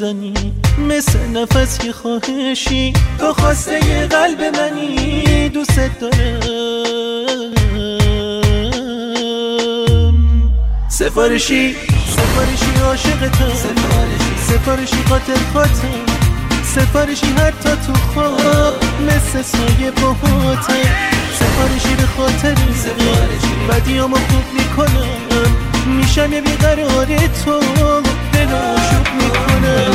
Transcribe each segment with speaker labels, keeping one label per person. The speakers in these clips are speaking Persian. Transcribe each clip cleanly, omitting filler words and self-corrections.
Speaker 1: میزنی مثل نفس که خواهشی، تو خواسته یه قلب منی، دوست دارم. سفارشی عاشقتم، سفارشی قاتل خاطر، سفارشی حتی تو خواب مثل سایه باهاتم، سفارشی به خاطری بدیامو خوب میکنم، میشم یه بیقرار تو دلو شوب میکنم.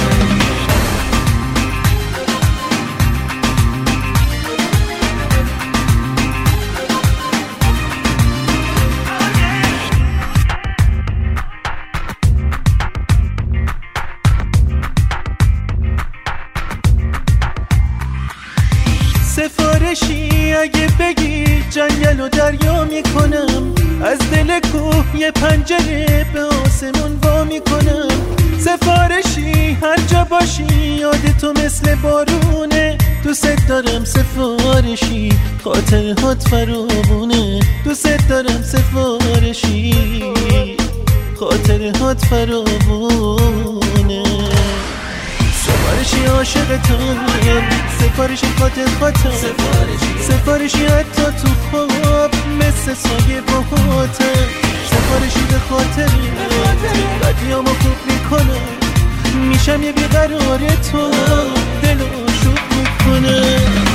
Speaker 1: سفارشی اگه بگی جنگل و دریا میکنم، از دل کوه یه پنجره به آسمون وا میکنم. سفارشی هر جا باشی یاد تو مثل بارونه، دوست دارم. سفارشی خاطرهات فراوونه، دوست دارم. سفارشی خاطرهات فراوونه. سفارشی عاشقتم، سفارشی قاتل خاطر، سفارشی حتی تو خواب مثل سایه باهاتم، سفارشی به خاطری بدیامو خوب میکنم، میشم یه بیقرار تو دلو شوب میکنم.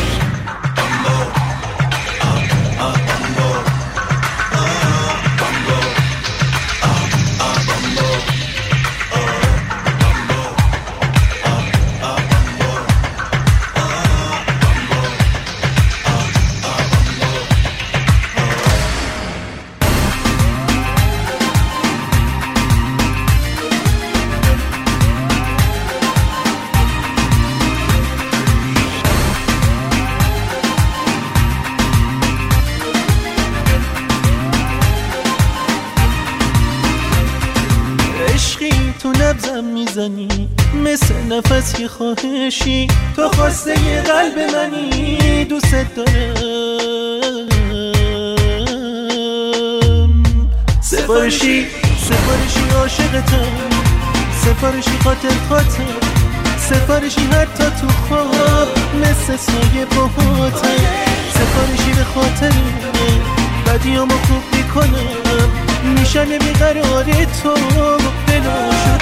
Speaker 1: تو نبضم میزنی مثل نفس که خواهشی، تو خواسته یه قلب منی، دوست دارم. سفارشی عاشقتم، سفارشی قاتل خاطر، سفارشی حتی تو خواب مثل سایه باهاتم، سفارشی به خاطری بدیامو خوب میکنم، میشم یه بیقرار تو دلو